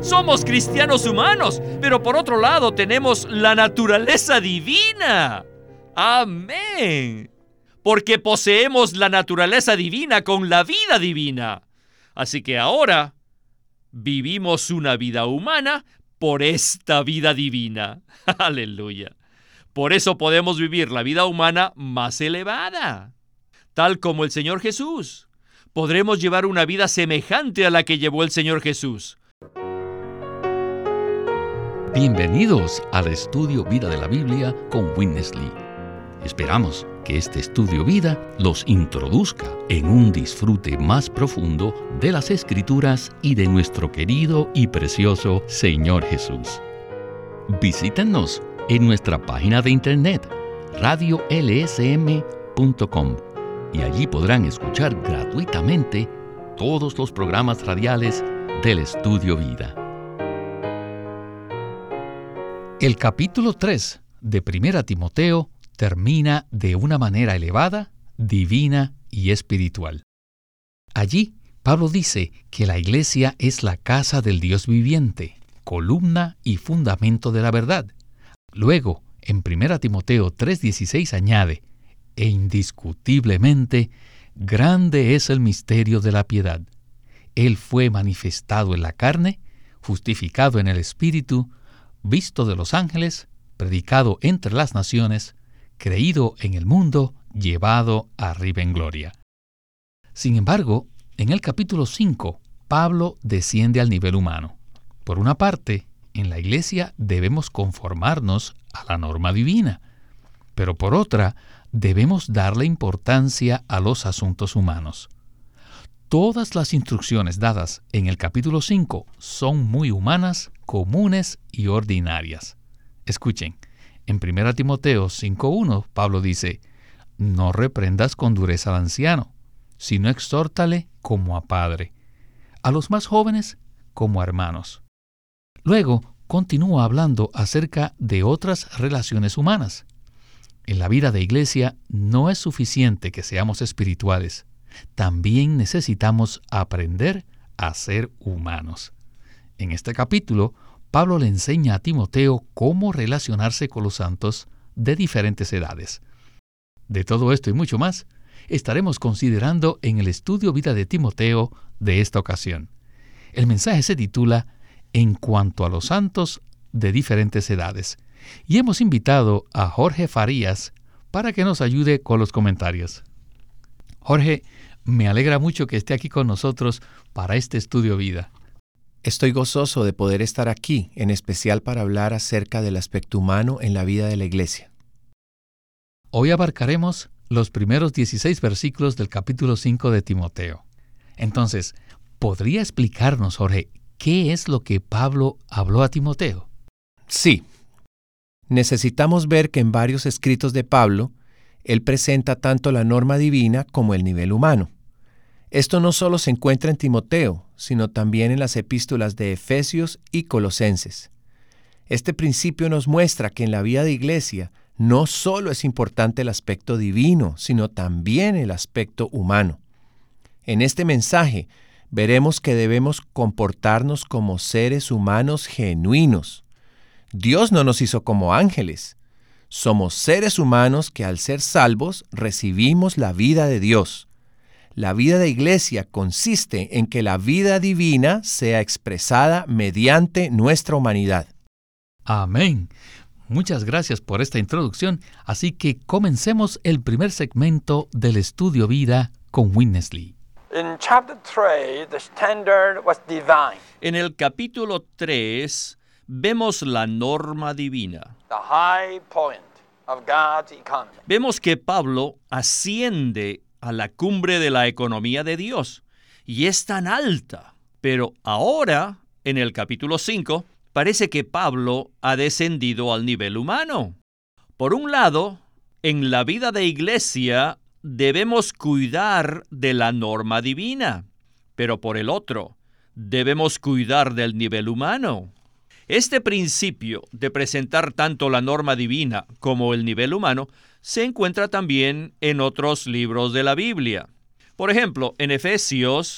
Somos cristianos humanos, pero por otro lado tenemos la naturaleza divina. Amén. Porque poseemos la naturaleza divina con la vida divina. Así que ahora vivimos una vida humana por esta vida divina. Aleluya. Por eso podemos vivir la vida humana más elevada, tal como el Señor Jesús. Podremos llevar una vida semejante a la que llevó el Señor Jesús. Bienvenidos al estudio Vida de la Biblia con Witness Lee. Esperamos que este estudio vida los introduzca en un disfrute más profundo de las Escrituras y de nuestro querido y precioso Señor Jesús. Visítenos en nuestra página de internet radiolsm.com y allí podrán escuchar gratuitamente todos los programas radiales del estudio vida. El capítulo 3 de 1 Timoteo termina de una manera elevada, divina y espiritual. Allí, Pablo dice que la iglesia es la casa del Dios viviente, columna y fundamento de la verdad. Luego, en 1 Timoteo 3:16 añade, e indiscutiblemente, grande es el misterio de la piedad. Él fue manifestado en la carne, justificado en el Espíritu, visto de los ángeles, predicado entre las naciones, creído en el mundo, llevado arriba en gloria. Sin embargo, en el capítulo 5, Pablo desciende al nivel humano. Por una parte, en la iglesia debemos conformarnos a la norma divina, pero por otra, debemos darle importancia a los asuntos humanos. Todas las instrucciones dadas en el capítulo 5 son muy humanas, comunes y ordinarias. Escuchen, en 1 Timoteo 5:1, Pablo dice, no reprendas con dureza al anciano, sino exhórtale como a padre, a los más jóvenes como a hermanos. Luego, continúa hablando acerca de otras relaciones humanas. En la vida de iglesia no es suficiente que seamos espirituales. También necesitamos aprender a ser humanos. En este capítulo, Pablo le enseña a Timoteo cómo relacionarse con los santos de diferentes edades. De todo esto y mucho más, estaremos considerando en el estudio Vida de Timoteo de esta ocasión. El mensaje se titula En cuanto a los santos de diferentes edades, y hemos invitado a Jorge Farías para que nos ayude con los comentarios. Jorge, me alegra mucho que esté aquí con nosotros para este estudio vida. Estoy gozoso de poder estar aquí, en especial para hablar acerca del aspecto humano en la vida de la iglesia. Hoy abarcaremos los primeros 16 versículos del capítulo 5 de Timoteo. Entonces, ¿podría explicarnos, Jorge, qué es lo que Pablo habló a Timoteo? Sí. Necesitamos ver que en varios escritos de Pablo, él presenta tanto la norma divina como el nivel humano. Esto no solo se encuentra en Timoteo, sino también en las epístolas de Efesios y Colosenses. Este principio nos muestra que en la vida de iglesia no solo es importante el aspecto divino, sino también el aspecto humano. En este mensaje veremos que debemos comportarnos como seres humanos genuinos. Dios no nos hizo como ángeles. Somos seres humanos que al ser salvos recibimos la vida de Dios. La vida de iglesia consiste en que la vida divina sea expresada mediante nuestra humanidad. Amén. Muchas gracias por esta introducción. Así que comencemos el primer segmento del estudio vida con Witness Lee. En el capítulo 3 vemos la norma divina. Vemos que Pablo asciende a la cumbre de la economía de Dios, y es tan alta. Pero ahora, en el capítulo 5, parece que Pablo ha descendido al nivel humano. Por un lado, en la vida de iglesia debemos cuidar de la norma divina, pero por el otro, debemos cuidar del nivel humano. Este principio de presentar tanto la norma divina como el nivel humano se encuentra también en otros libros de la Biblia. Por ejemplo, en Efesios,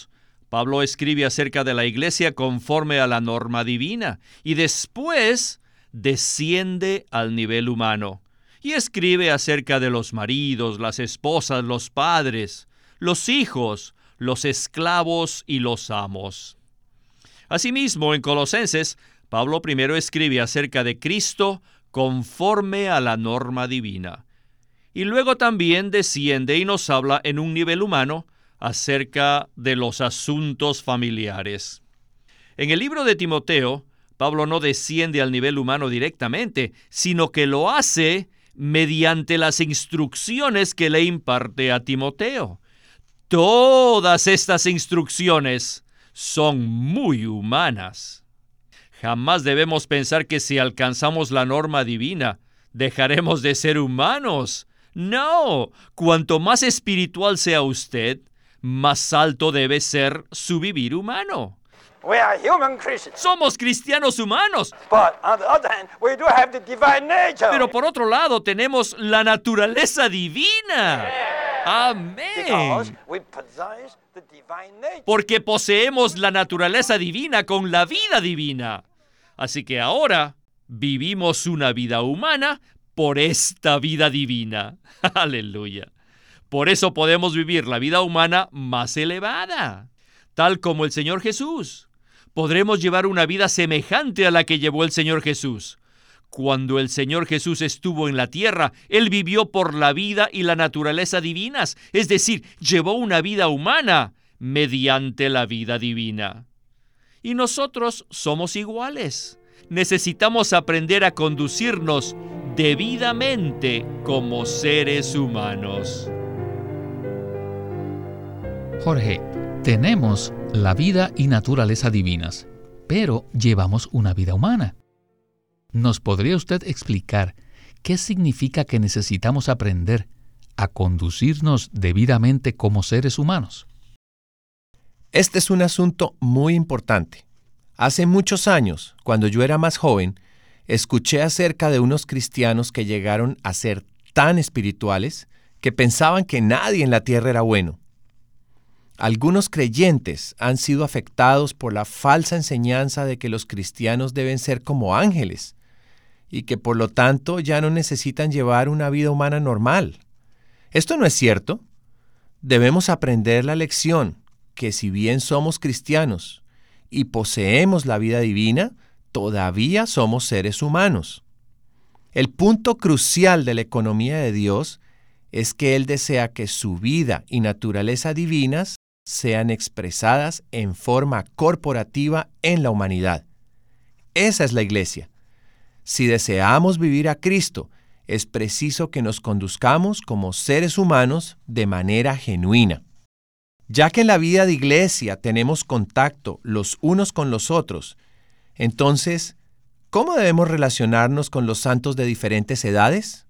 Pablo escribe acerca de la iglesia conforme a la norma divina y después desciende al nivel humano y escribe acerca de los maridos, las esposas, los padres, los hijos, los esclavos y los amos. Asimismo, en Colosenses, Pablo primero escribe acerca de Cristo conforme a la norma divina. Y luego también desciende y nos habla en un nivel humano acerca de los asuntos familiares. En el libro de Timoteo, Pablo no desciende al nivel humano directamente, sino que lo hace mediante las instrucciones que le imparte a Timoteo. Todas estas instrucciones son muy humanas. Jamás debemos pensar que si alcanzamos la norma divina, dejaremos de ser humanos. No, cuanto más espiritual sea usted, más alto debe ser su vivir humano. We are human Christians. Somos cristianos humanos. But on the other hand, we do have the divine nature. Pero por otro lado, tenemos la naturaleza divina. Because Amén. we possess the divine nature. Porque poseemos la naturaleza divina con la vida divina. Así que ahora vivimos una vida humana por esta vida divina. Aleluya. Por eso podemos vivir la vida humana más elevada, tal como el Señor Jesús. Podremos llevar una vida semejante a la que llevó el Señor Jesús. Cuando el Señor Jesús estuvo en la tierra, Él vivió por la vida y la naturaleza divinas, es decir, llevó una vida humana mediante la vida divina. Y nosotros somos iguales. Necesitamos aprender a conducirnos debidamente como seres humanos. Jorge, tenemos la vida y naturaleza divinas, pero llevamos una vida humana. ¿Nos podría usted explicar qué significa que necesitamos aprender a conducirnos debidamente como seres humanos? Este es un asunto muy importante. Hace muchos años, cuando yo era más joven, escuché acerca de unos cristianos que llegaron a ser tan espirituales que pensaban que nadie en la tierra era bueno. Algunos creyentes han sido afectados por la falsa enseñanza de que los cristianos deben ser como ángeles y que por lo tanto ya no necesitan llevar una vida humana normal. Esto no es cierto. Debemos aprender la lección que si bien somos cristianos y poseemos la vida divina, todavía somos seres humanos. El punto crucial de la economía de Dios es que Él desea que su vida y naturaleza divinas sean expresadas en forma corporativa en la humanidad. Esa es la iglesia. Si deseamos vivir a Cristo, es preciso que nos conduzcamos como seres humanos de manera genuina. Ya que en la vida de iglesia tenemos contacto los unos con los otros, entonces, ¿cómo debemos relacionarnos con los santos de diferentes edades?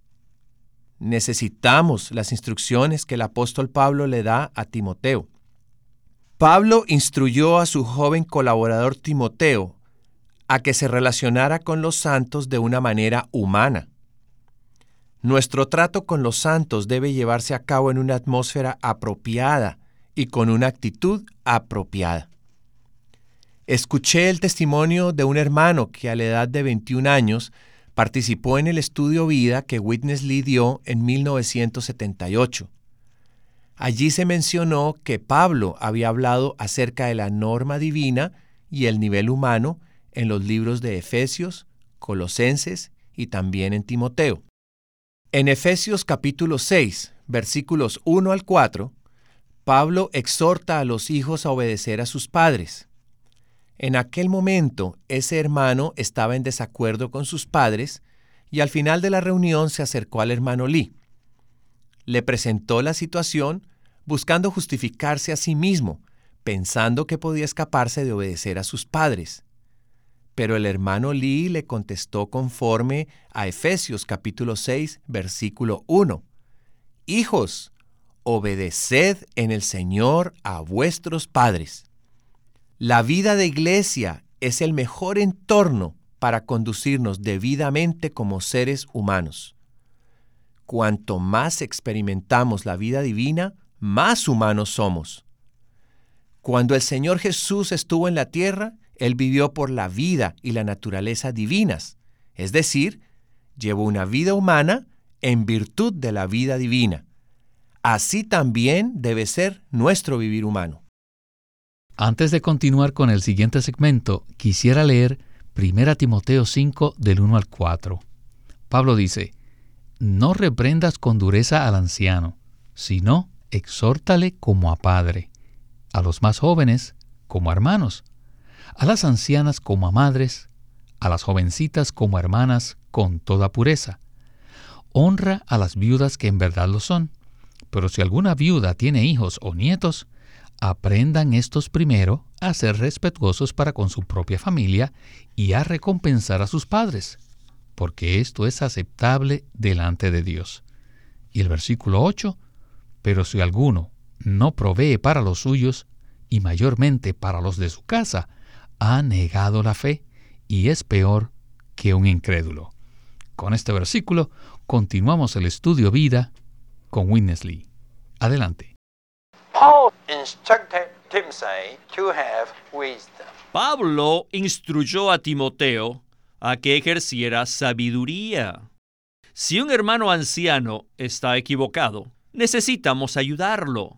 Necesitamos las instrucciones que el apóstol Pablo le da a Timoteo. Pablo instruyó a su joven colaborador Timoteo a que se relacionara con los santos de una manera humana. Nuestro trato con los santos debe llevarse a cabo en una atmósfera apropiada y con una actitud apropiada. Escuché el testimonio de un hermano que a la edad de 21 años participó en el estudio vida que Witness Lee dio en 1978. Allí se mencionó que Pablo había hablado acerca de la norma divina y el nivel humano en los libros de Efesios, Colosenses y también en Timoteo. En Efesios capítulo 6, versículos 1 al 4, Pablo exhorta a los hijos a obedecer a sus padres. En aquel momento, ese hermano estaba en desacuerdo con sus padres y al final de la reunión se acercó al hermano Lee. Le presentó la situación buscando justificarse a sí mismo, pensando que podía escaparse de obedecer a sus padres. Pero el hermano Lee le contestó conforme a Efesios capítulo 6, versículo 1. Hijos, obedeced en el Señor a vuestros padres. La vida de iglesia es el mejor entorno para conducirnos debidamente como seres humanos. Cuanto más experimentamos la vida divina, más humanos somos. Cuando el Señor Jesús estuvo en la tierra, Él vivió por la vida y la naturaleza divinas, es decir, llevó una vida humana en virtud de la vida divina. Así también debe ser nuestro vivir humano. Antes de continuar con el siguiente segmento, quisiera leer 1 Timoteo 5 del 1 al 4. Pablo dice, «No reprendas con dureza al anciano, sino exhórtale como a padre, a los más jóvenes como a hermanos, a las ancianas como a madres, a las jovencitas como a hermanas con toda pureza. Honra a las viudas que en verdad lo son, pero si alguna viuda tiene hijos o nietos, aprendan estos primero a ser respetuosos para con su propia familia y a recompensar a sus padres, porque esto es aceptable delante de Dios». Y el versículo 8, «Pero si alguno no provee para los suyos, y mayormente para los de su casa, ha negado la fe, y es peor que un incrédulo». Con este versículo continuamos el estudio vida con Witness Lee. Adelante. Paul instructed Timothy to have wisdom. Pablo instruyó a Timoteo a que ejerciera sabiduría. Si un hermano anciano está equivocado, necesitamos ayudarlo.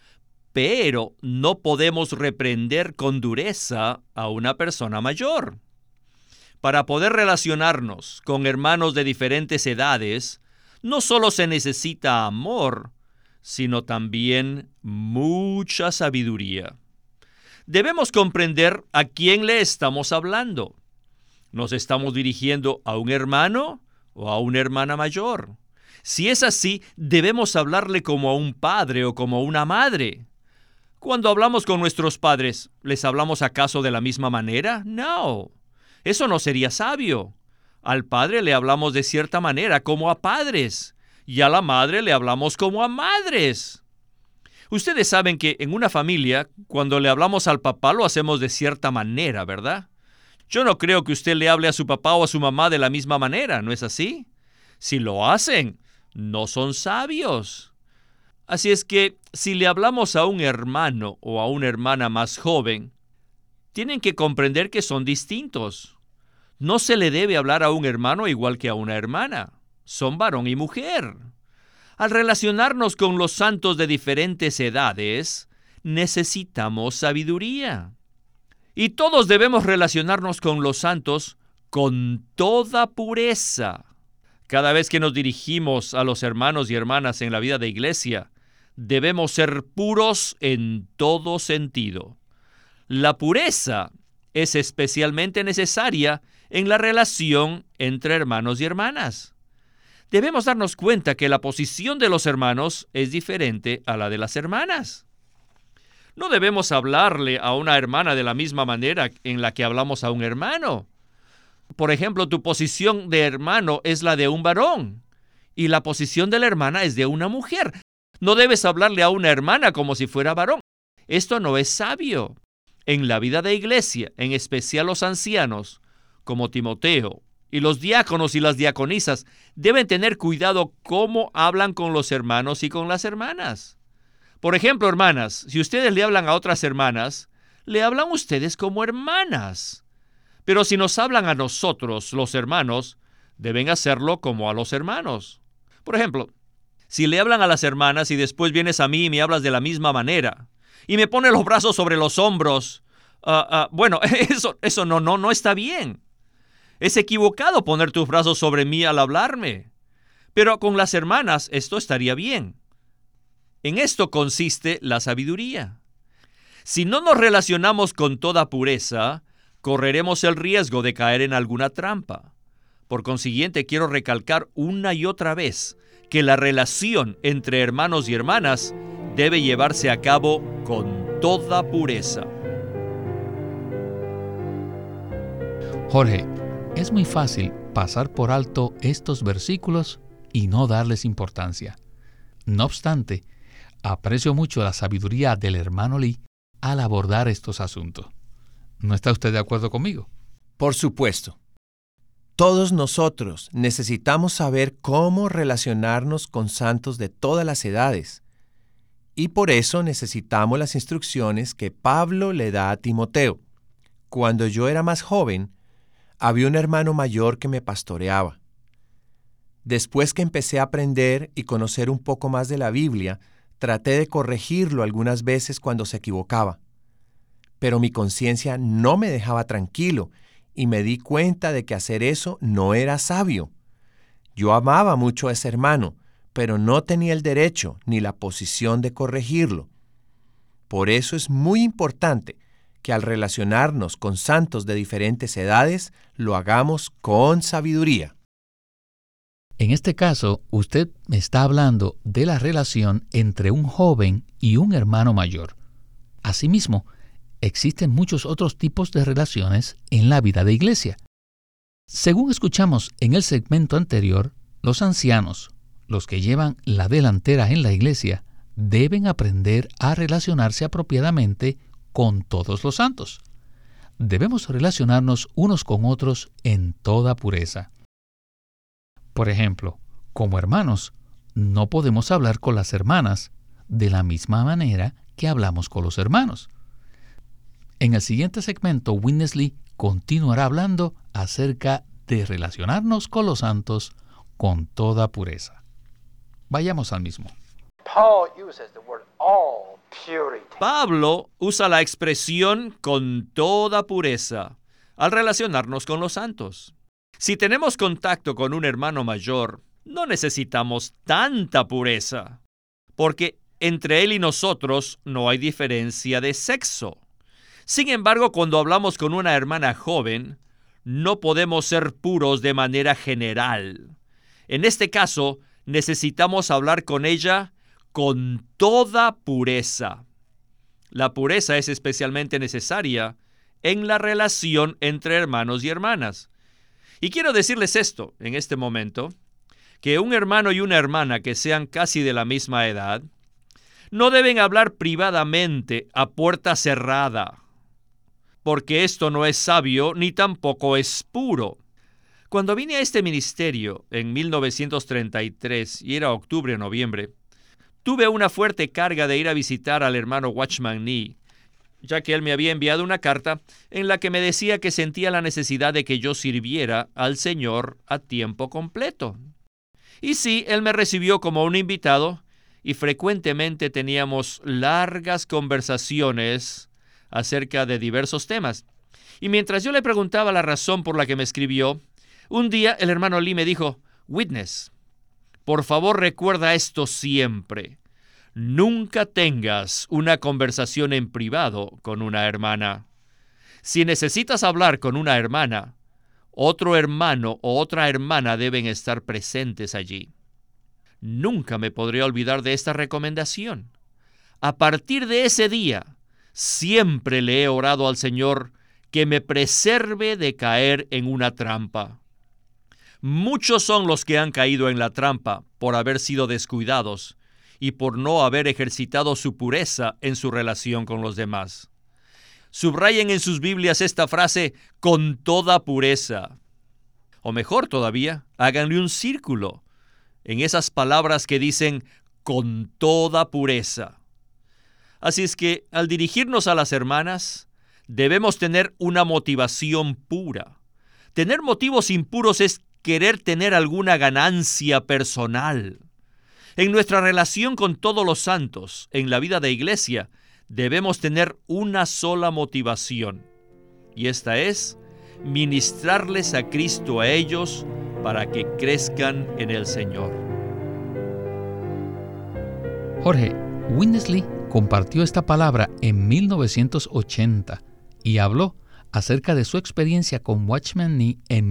Pero no podemos reprender con dureza a una persona mayor. Para poder relacionarnos con hermanos de diferentes edades, no solo se necesita amor, sino también mucha sabiduría. Debemos comprender a quién le estamos hablando. ¿Nos estamos dirigiendo a un hermano o a una hermana mayor? Si es así, debemos hablarle como a un padre o como a una madre. Cuando hablamos con nuestros padres, ¿les hablamos acaso de la misma manera? No, eso no sería sabio. Al padre le hablamos de cierta manera, como a padres, y a la madre le hablamos como a madres. Ustedes saben que en una familia, cuando le hablamos al papá, lo hacemos de cierta manera, ¿verdad? Yo no creo que usted le hable a su papá o a su mamá de la misma manera, ¿no es así? Si lo hacen, no son sabios. Así es que, si le hablamos a un hermano o a una hermana más joven, tienen que comprender que son distintos. No se le debe hablar a un hermano igual que a una hermana. Son varón y mujer. Al relacionarnos con los santos de diferentes edades, necesitamos sabiduría. Y todos debemos relacionarnos con los santos con toda pureza. Cada vez que nos dirigimos a los hermanos y hermanas en la vida de iglesia, debemos ser puros en todo sentido. La pureza es especialmente necesaria en la relación entre hermanos y hermanas. Debemos darnos cuenta que la posición de los hermanos es diferente a la de las hermanas. No debemos hablarle a una hermana de la misma manera en la que hablamos a un hermano. Por ejemplo, tu posición de hermano es la de un varón y la posición de la hermana es de una mujer. No debes hablarle a una hermana como si fuera varón. Esto no es sabio. En la vida de iglesia, en especial los ancianos, como Timoteo, y los diáconos y las diaconisas, deben tener cuidado cómo hablan con los hermanos y con las hermanas. Por ejemplo, hermanas, si ustedes le hablan a otras hermanas, le hablan ustedes como hermanas. Pero si nos hablan a nosotros, los hermanos, deben hacerlo como a los hermanos. Por ejemplo, si le hablan a las hermanas y después vienes a mí y me hablas de la misma manera y me pones los brazos sobre los hombros, bueno, eso no está bien. Es equivocado poner tus brazos sobre mí al hablarme. Pero con las hermanas esto estaría bien. En esto consiste la sabiduría. Si no nos relacionamos con toda pureza, correremos el riesgo de caer en alguna trampa. Por consiguiente, quiero recalcar una y otra vez que la relación entre hermanos y hermanas debe llevarse a cabo con toda pureza. Jorge, es muy fácil pasar por alto estos versículos y no darles importancia. No obstante, aprecio mucho la sabiduría del hermano Lee al abordar estos asuntos. ¿No está usted de acuerdo conmigo? Por supuesto. Todos nosotros necesitamos saber cómo relacionarnos con santos de todas las edades. Y por eso necesitamos las instrucciones que Pablo le da a Timoteo. Cuando yo era más joven, había un hermano mayor que me pastoreaba. Después que empecé a aprender y conocer un poco más de la Biblia, traté de corregirlo algunas veces cuando se equivocaba. Pero mi conciencia no me dejaba tranquilo y me di cuenta de que hacer eso no era sabio. Yo amaba mucho a ese hermano, pero no tenía el derecho ni la posición de corregirlo. Por eso es muy importante que al relacionarnos con santos de diferentes edades, lo hagamos con sabiduría. En este caso, usted me está hablando de la relación entre un joven y un hermano mayor. Asimismo, existen muchos otros tipos de relaciones en la vida de iglesia. Según escuchamos en el segmento anterior, los ancianos, los que llevan la delantera en la iglesia, deben aprender a relacionarse apropiadamente con todos los santos. Debemos relacionarnos unos con otros en toda pureza. Por ejemplo, como hermanos, no podemos hablar con las hermanas de la misma manera que hablamos con los hermanos. En el siguiente segmento, Witness Lee continuará hablando acerca de relacionarnos con los santos con toda pureza. Vayamos al mismo. Paul uses the word all purity. Pablo usa la expresión con toda pureza al relacionarnos con los santos. Si tenemos contacto con un hermano mayor, no necesitamos tanta pureza, porque entre él y nosotros no hay diferencia de sexo. Sin embargo, cuando hablamos con una hermana joven, no podemos ser puros de manera general. En este caso, necesitamos hablar con ella con toda pureza. La pureza es especialmente necesaria en la relación entre hermanos y hermanas. Y quiero decirles esto en este momento, que un hermano y una hermana que sean casi de la misma edad, no deben hablar privadamente a puerta cerrada, porque esto no es sabio ni tampoco es puro. Cuando vine a este ministerio en 1933, y era octubre o noviembre, tuve una fuerte carga de ir a visitar al hermano Watchman Nee, ya que él me había enviado una carta en la que me decía que sentía la necesidad de que yo sirviera al Señor a tiempo completo. Y sí, él me recibió como un invitado y frecuentemente teníamos largas conversaciones acerca de diversos temas. Y mientras yo le preguntaba la razón por la que me escribió, un día el hermano Lee me dijo: Witness, por favor recuerda esto siempre. Nunca tengas una conversación en privado con una hermana. Si necesitas hablar con una hermana, otro hermano o otra hermana deben estar presentes allí. Nunca me podré olvidar de esta recomendación. A partir de ese día, siempre le he orado al Señor que me preserve de caer en una trampa. Muchos son los que han caído en la trampa por haber sido descuidados y por no haber ejercitado su pureza en su relación con los demás. Subrayen en sus Biblias esta frase, con toda pureza. O mejor todavía, háganle un círculo en esas palabras que dicen, con toda pureza. Así es que, al dirigirnos a las hermanas, debemos tener una motivación pura. Tener motivos impuros es querer tener alguna ganancia personal. En nuestra relación con todos los santos, en la vida de iglesia, debemos tener una sola motivación, y esta es ministrarles a Cristo a ellos para que crezcan en el Señor. Jorge, Witness Lee compartió esta palabra en 1980 y habló acerca de su experiencia con Watchman Nee en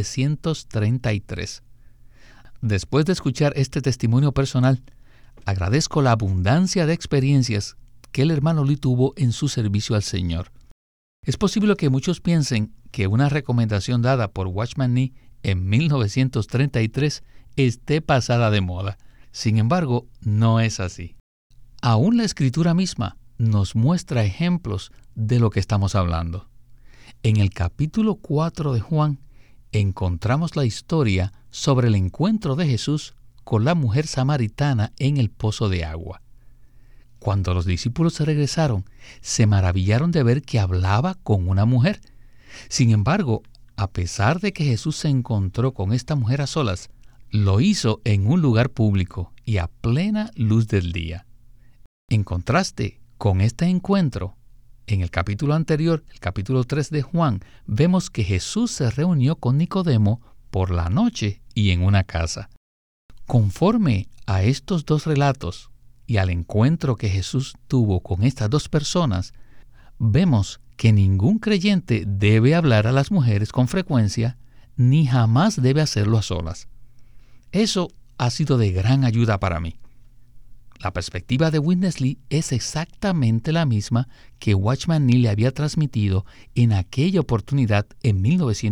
1933. Después de escuchar este testimonio personal, agradezco la abundancia de experiencias que el hermano Lee tuvo en su servicio al Señor. Es posible que muchos piensen que una recomendación dada por Watchman Nee en 1933 esté pasada de moda. Sin embargo, no es así. Aún la Escritura misma nos muestra ejemplos de lo que estamos hablando. En el capítulo 4 de Juan, encontramos la historia sobre el encuentro de Jesús con la mujer samaritana en el pozo de agua. Cuando los discípulos se regresaron, se maravillaron de ver que hablaba con una mujer. Sin embargo, a pesar de que Jesús se encontró con esta mujer a solas, lo hizo en un lugar público y a plena luz del día. En contraste con este encuentro, en el capítulo anterior, el capítulo 3 de Juan, vemos que Jesús se reunió con Nicodemo por la noche y en una casa. Conforme a estos dos relatos y al encuentro que Jesús tuvo con estas dos personas, vemos que ningún creyente debe hablar a las mujeres con frecuencia, ni jamás debe hacerlo a solas. Eso ha sido de gran ayuda para mí. La perspectiva de Witness Lee es exactamente la misma que Watchman Nee le había transmitido en aquella oportunidad en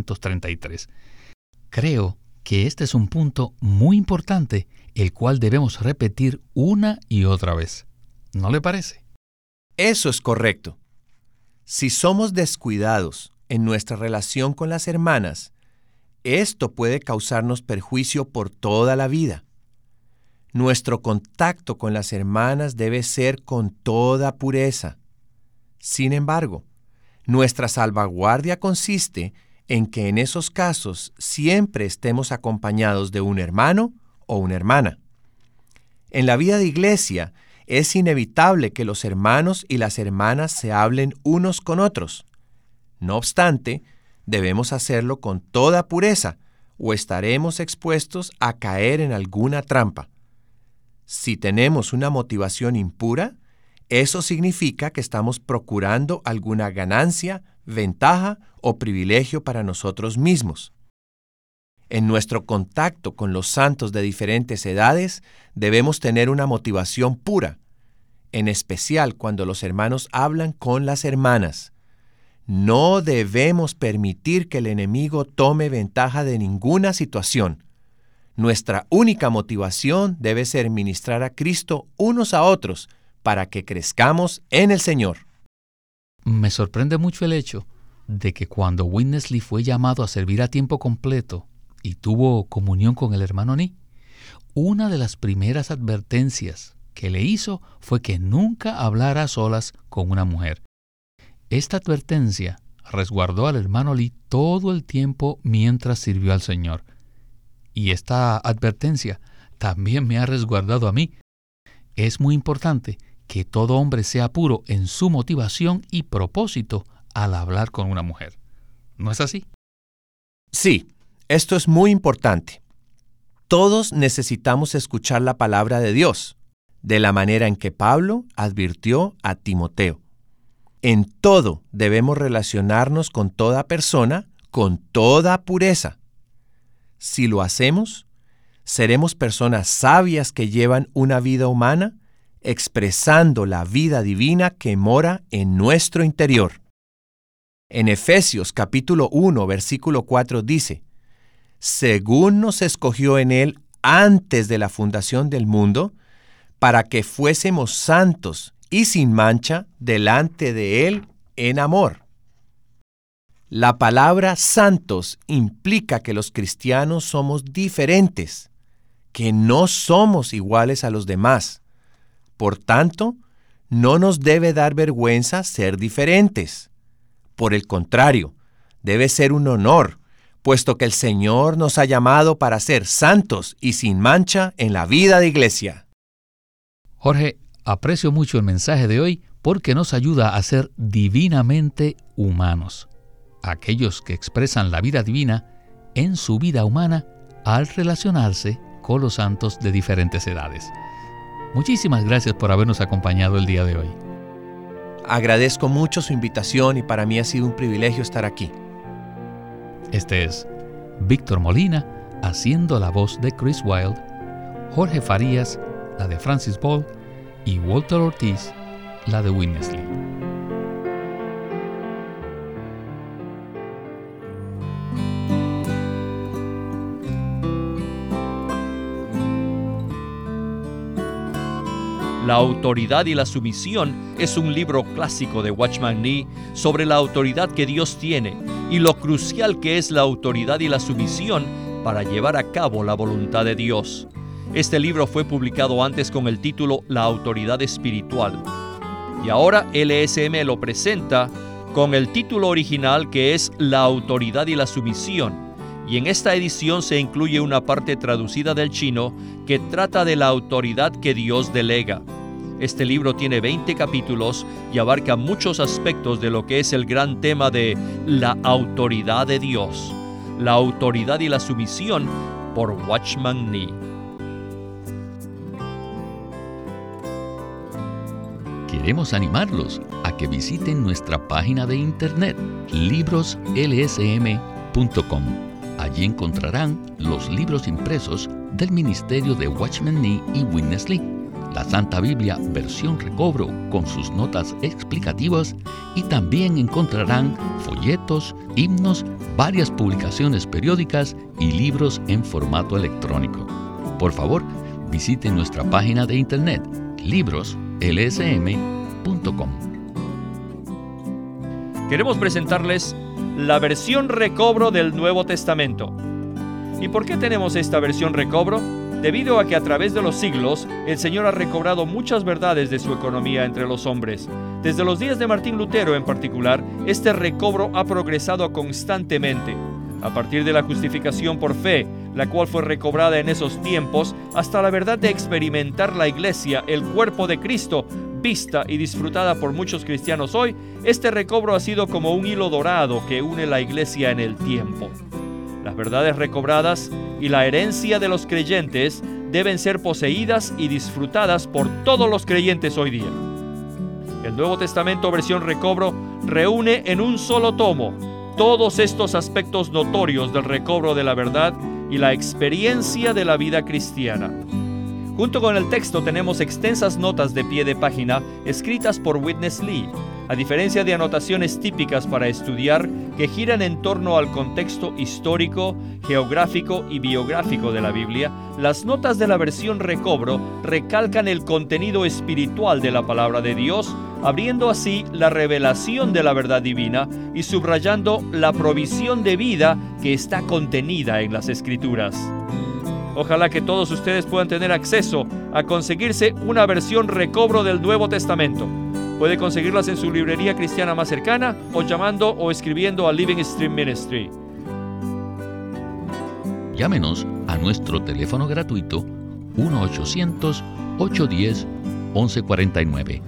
1933. Creo que este es un punto muy importante, el cual debemos repetir una y otra vez. ¿No le parece? Eso es correcto. Si somos descuidados en nuestra relación con las hermanas, esto puede causarnos perjuicio por toda la vida. Nuestro contacto con las hermanas debe ser con toda pureza. Sin embargo, nuestra salvaguardia consiste en que en esos casos siempre estemos acompañados de un hermano o una hermana. En la vida de iglesia es inevitable que los hermanos y las hermanas se hablen unos con otros. No obstante, debemos hacerlo con toda pureza o estaremos expuestos a caer en alguna trampa. Si tenemos una motivación impura, eso significa que estamos procurando alguna ganancia, ventaja o privilegio para nosotros mismos. En nuestro contacto con los santos de diferentes edades, debemos tener una motivación pura, en especial cuando los hermanos hablan con las hermanas. No debemos permitir que el enemigo tome ventaja de ninguna situación. Nuestra única motivación debe ser ministrar a Cristo unos a otros para que crezcamos en el Señor. Me sorprende mucho el hecho de que cuando Witness Lee fue llamado a servir a tiempo completo y tuvo comunión con el hermano Nee, una de las primeras advertencias que le hizo fue que nunca hablara a solas con una mujer. Esta advertencia resguardó al hermano Lee todo el tiempo mientras sirvió al Señor. Y esta advertencia también me ha resguardado a mí. Es muy importante que todo hombre sea puro en su motivación y propósito al hablar con una mujer. ¿No es así? Sí, esto es muy importante. Todos necesitamos escuchar la palabra de Dios, de la manera en que Pablo advirtió a Timoteo. En todo debemos relacionarnos con toda persona, con toda pureza. Si lo hacemos, seremos personas sabias que llevan una vida humana, expresando la vida divina que mora en nuestro interior. En Efesios capítulo 1, versículo 4 dice: según nos escogió en Él antes de la fundación del mundo, para que fuésemos santos y sin mancha delante de Él en amor. La palabra santos implica que los cristianos somos diferentes, que no somos iguales a los demás. Por tanto, no nos debe dar vergüenza ser diferentes. Por el contrario, debe ser un honor, puesto que el Señor nos ha llamado para ser santos y sin mancha en la vida de iglesia. Jorge, aprecio mucho el mensaje de hoy porque nos ayuda a ser divinamente humanos. Aquellos que expresan la vida divina en su vida humana al relacionarse con los santos de diferentes edades. Muchísimas gracias por habernos acompañado el día de hoy. Agradezco mucho su invitación y para mí ha sido un privilegio estar aquí. Este es Víctor Molina haciendo la voz de Chris Wilde, Jorge Farías, la de Francis Ball, y Walter Ortiz, la de Witness Lee. La autoridad y la sumisión es un libro clásico de Watchman Nee sobre la autoridad que Dios tiene y lo crucial que es la autoridad y la sumisión para llevar a cabo la voluntad de Dios. Este libro fue publicado antes con el título La Autoridad Espiritual. Y ahora LSM lo presenta con el título original, que es La Autoridad y la Sumisión. Y en esta edición se incluye una parte traducida del chino que trata de la autoridad que Dios delega. Este libro tiene 20 capítulos y abarca muchos aspectos de lo que es el gran tema de la autoridad de Dios, la autoridad y la sumisión, por Watchman Nee. Queremos animarlos a que visiten nuestra página de internet, libroslsm.com. Allí encontrarán los libros impresos del ministerio de Watchman Nee y Witness Lee, la Santa Biblia versión recobro con sus notas explicativas, y también encontrarán folletos, himnos, varias publicaciones periódicas y libros en formato electrónico. Por favor, visiten nuestra página de internet, libroslsm.com. Queremos presentarles la versión recobro del Nuevo Testamento. ¿Y por qué tenemos esta versión recobro? Debido a que a través de los siglos, el Señor ha recobrado muchas verdades de su economía entre los hombres. Desde los días de Martín Lutero en particular, este recobro ha progresado constantemente. A partir de la justificación por fe, la cual fue recobrada en esos tiempos, hasta la verdad de experimentar la Iglesia, el cuerpo de Cristo, vista y disfrutada por muchos cristianos hoy, este recobro ha sido como un hilo dorado que une la Iglesia en el tiempo. Las verdades recobradas y la herencia de los creyentes deben ser poseídas y disfrutadas por todos los creyentes hoy día. El Nuevo Testamento versión recobro reúne en un solo tomo todos estos aspectos notorios del recobro de la verdad y la experiencia de la vida cristiana. Junto con el texto tenemos extensas notas de pie de página escritas por Witness Lee. A diferencia de anotaciones típicas para estudiar que giran en torno al contexto histórico, geográfico y biográfico de la Biblia, las notas de la versión recobro recalcan el contenido espiritual de la palabra de Dios, abriendo así la revelación de la verdad divina y subrayando la provisión de vida que está contenida en las Escrituras. Ojalá que todos ustedes puedan tener acceso a conseguirse una versión recobro del Nuevo Testamento. Puede conseguirlas en su librería cristiana más cercana o llamando o escribiendo a Living Stream Ministry. Llámenos a nuestro teléfono gratuito 1-800-810-1149.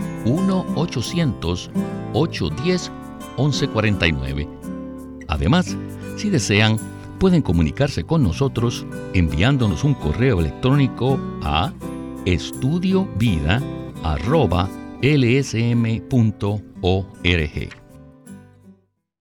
1-800-810-1149. Además, si desean, pueden comunicarse con nosotros enviándonos un correo electrónico a estudiovida@lsm.org.